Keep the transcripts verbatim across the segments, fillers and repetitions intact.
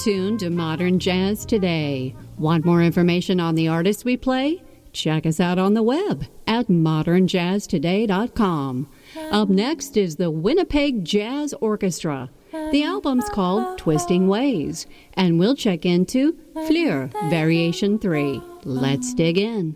tuned to Modern Jazz Today. Want more information on the artists we play? Check us out on the web at modern jazz today dot com. Up next is the Winnipeg Jazz Orchestra. The album's called Twisting Ways, and we'll check into Fleur Variation three. Let's dig in.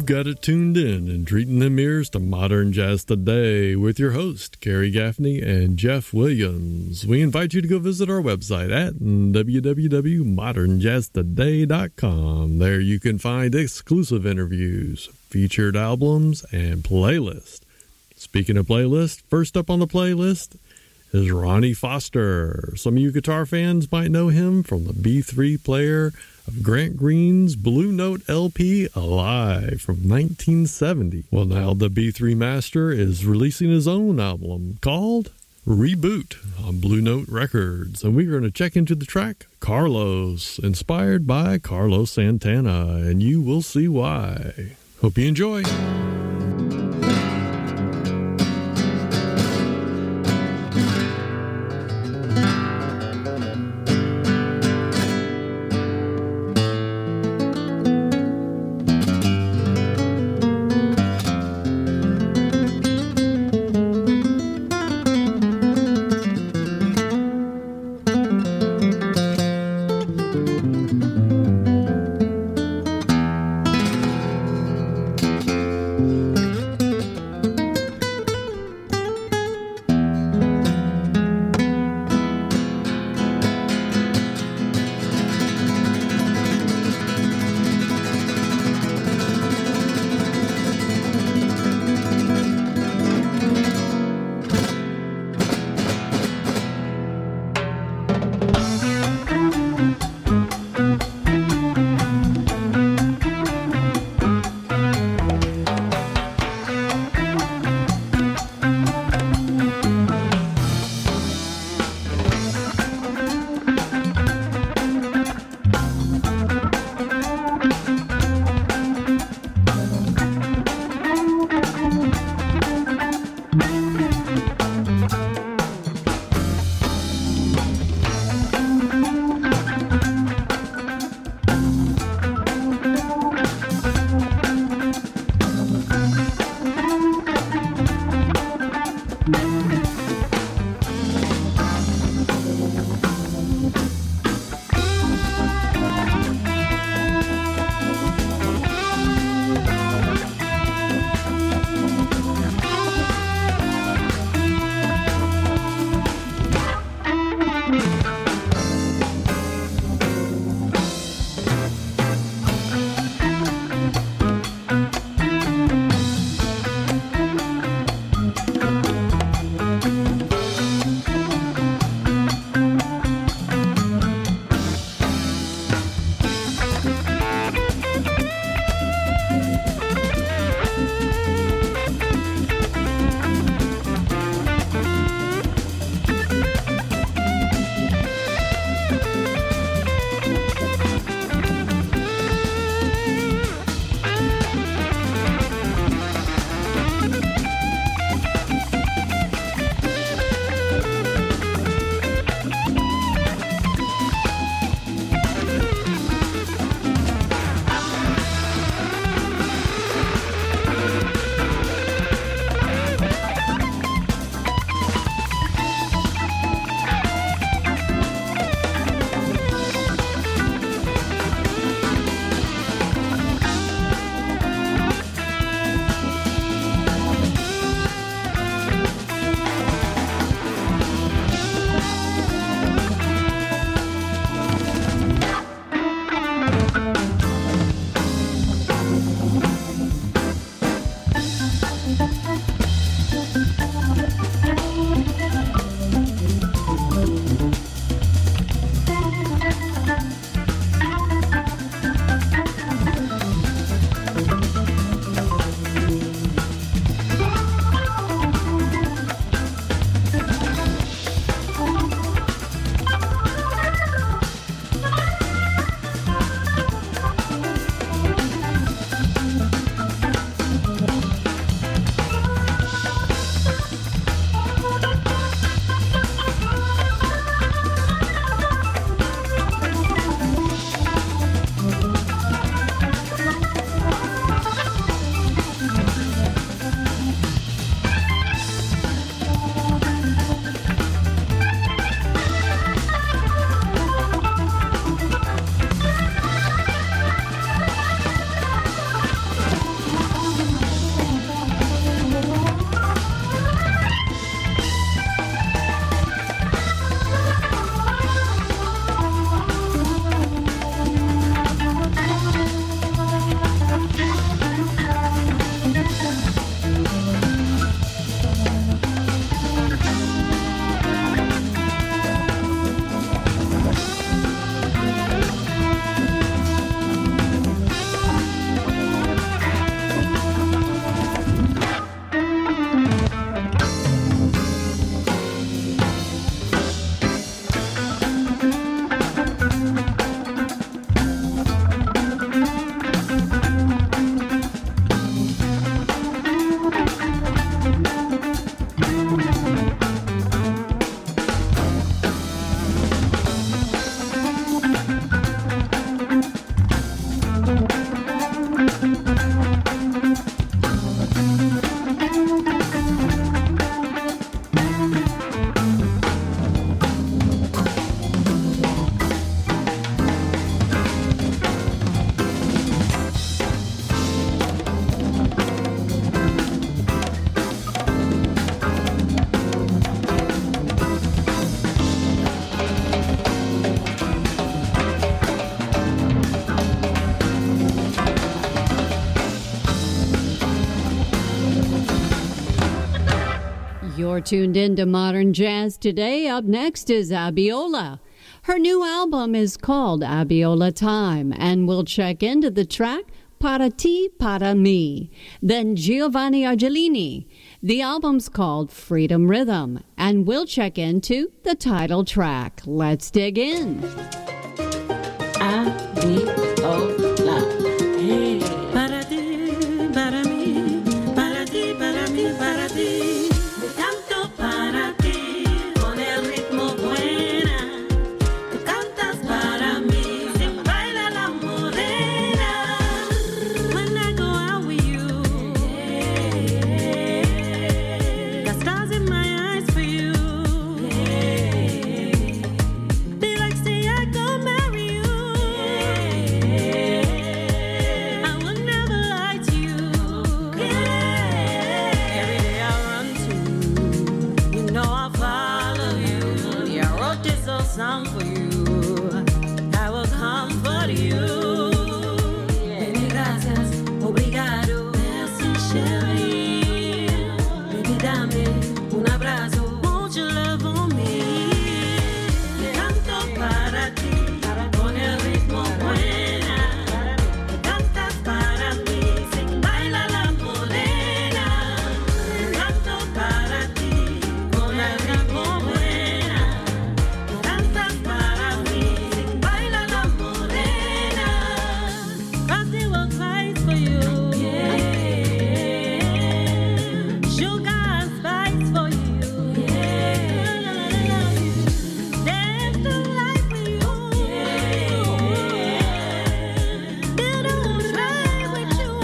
You've got it tuned in and treating them ears to Modern Jazz Today with your host, Kerry Gaffney and Jeff Williams. We invite you to go visit our website at w w w dot modern jazz today dot com. There you can find exclusive interviews, featured albums, and playlists. Speaking of playlist, first up on the playlist is Ronnie Foster. Some of you guitar fans might know him from the B three player of Grant Green's Blue Note L P Alive from nineteen seventy. Well, now the B three master is releasing his own album called Reboot on Blue Note Records, and we're going to check into the track Carlos, inspired by Carlos Santana, and you will see why. Hope you enjoy. You're tuned in to Modern Jazz Today. Up next is Abiola. Her new album is called Abiola Time, and we'll check into the track Para Ti, Para Mi. Then Giovanni Argelini. The album's called Freedom Rhythm, and we'll check into the title track. Let's dig in. Abiola. Hey. Para ti, para mí, para ti, para mí, para ti. Me canto para ti, con el ritmo buena. Tú cantas para mí, sin baila la morena. When I go out with you, got stars in my eyes for you. Be like, say I go marry you. I will never lie to you. Every day I run to you. You know I'll follow you. Yeah, I wrote this old song for you. I will comfort you. Baby, gracias, obrigado. Merci, chérie. Baby, dame un abrazo. Won't you love on me? Canto para ti, con el ritmo buena. Cantas para mí, sin baila la morena. Canto para ti, con el ritmo buena. Cantas para mí, sin baila la morena. Rosie will fight for you. Sugar and spice for you. Dance the life with you. Build a home right with you.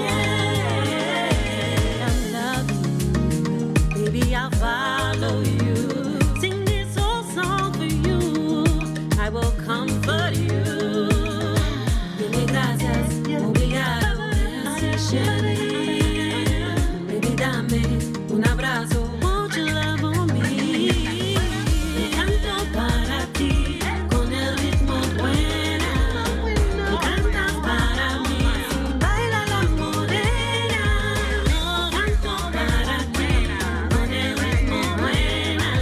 I love you, baby, I'll follow you. Sing this old song for you. I will comfort you. Baby, gracias, obrigado. Merci, chérie. Baby, dame un abrazo. Won't you love on me? Canto para ti, con el ritmo buena. Cantas para mí, baila la morena. Canto para ti, con el ritmo buena.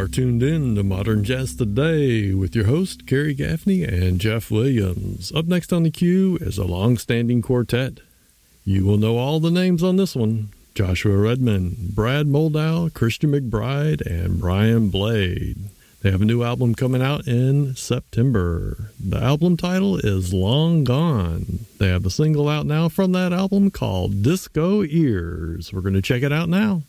tuned in to Modern Jazz Today with your host, Gary Gaffney and Jeff Williams. Up next on the queue is a long-standing quartet. You will know all the names on this one. Joshua Redman, Brad Moldow, Christian McBride, and Brian Blade. They have a new album coming out in September. The album title is Long Gone. They have a single out now from that album called Disco Ears. We're going to check it out now.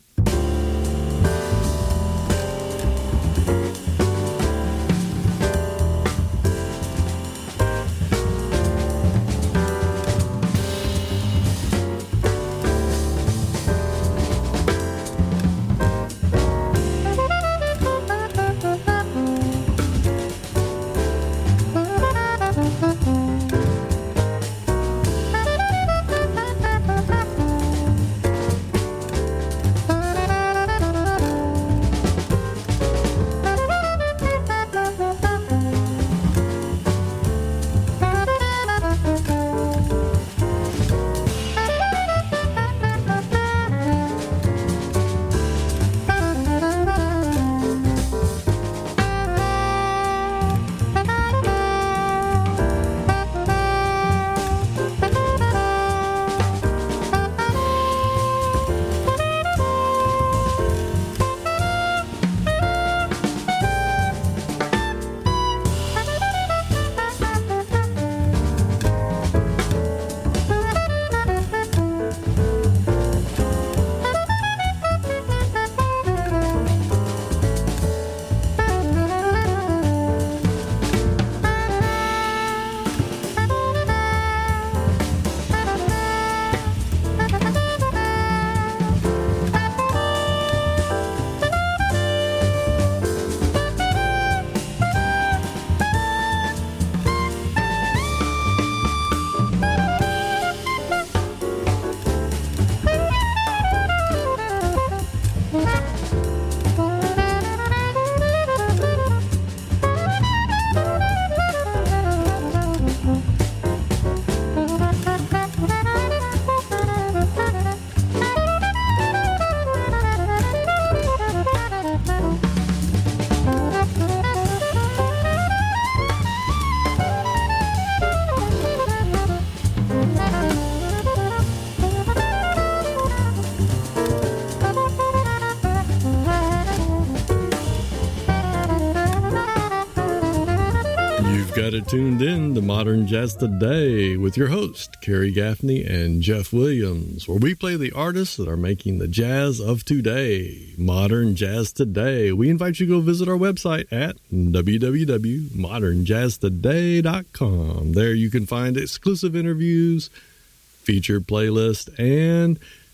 Tuned in to Modern Jazz Today with your host, Kerry Gaffney and Jeff Williams, where we play the artists that are making the jazz of today. Modern Jazz Today. We invite you to go visit our website at w w w dot modern jazz today dot com. There you can find exclusive interviews, featured playlists, and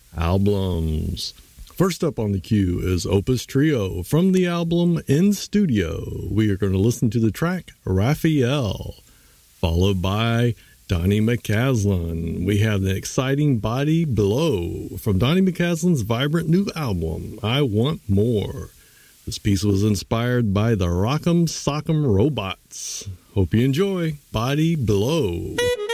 albums. First up on the queue is Opus Trio from the album In Studio. We are going to listen to the track Raphael, followed by Donnie McCaslin. We have the exciting Body Below from Donnie McCaslin's vibrant new album, I Want More. This piece was inspired by the Rock'em Sock'em Robots. Hope you enjoy Body Below.